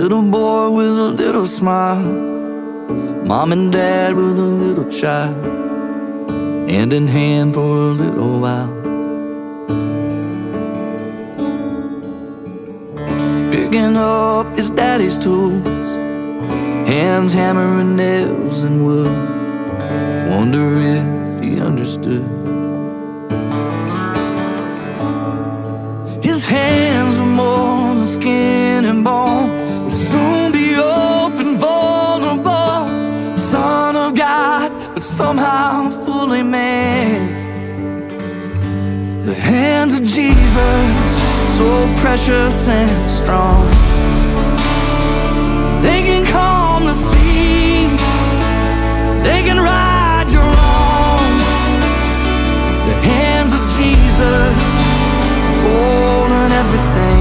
little boy with a little smile, mom and dad with a little child, hand in hand for a little while. Picking up his daddy's tools, hands hammering nails and wood. Wonder if he understood. His hands were more than skin and bone. He'd soon be open, vulnerable. Son of God, but somehow fully man. The hands of Jesus, so precious and strong. They can calm the seas, they can right your wrongs. The hands of Jesus, holding everything.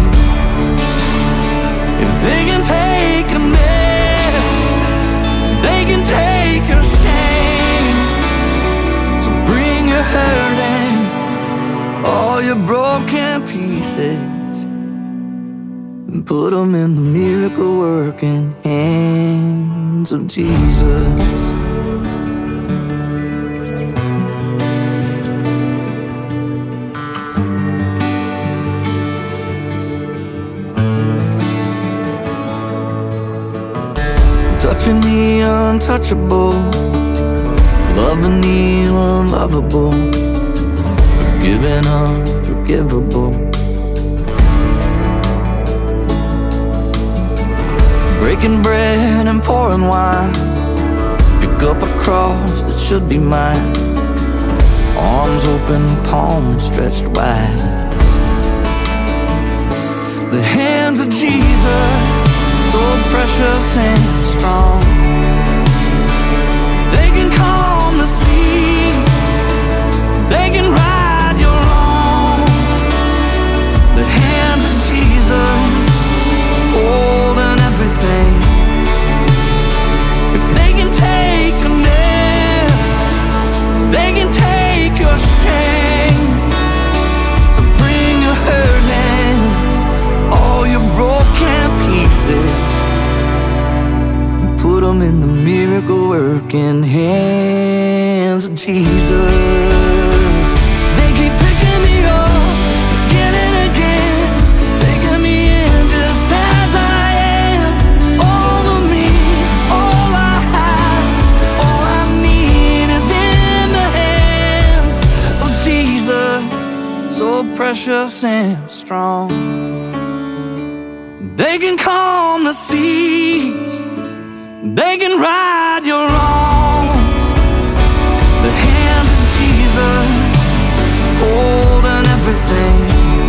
If they can take a man, they can take your shame. So bring your hurting, all your broken pieces, and put them in the miracle-working hands of Jesus. Touching the untouchable, loving the unlovable, forgiving unforgivable. Breaking bread and pouring wine, pick up a cross that should be mine. Arms open, palms stretched wide. The hands of Jesus, so precious and strong. They can calm the seas, they can right your wrongs. The hands of Jesus, holding everything. If they can take a nail, they can take your shame. So bring your hurting, all your broken pieces, and put them in the miracle-working hands of Jesus. They keep picking me up again and again, taking me in just as I am. All of me, all I have, all I need is in the hands of Jesus, so precious and strong. They can calm the seas, they can right your wrongs. The hands of Jesus, holding everything.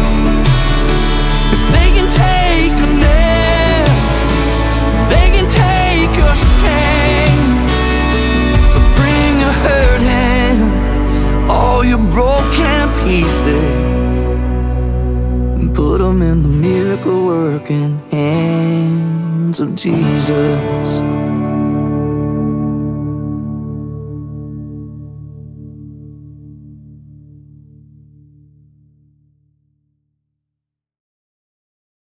If they can take a nail, they can take your shame. So bring your hurting, all your broken pieces, and put them in the miracle-working hands of Jesus.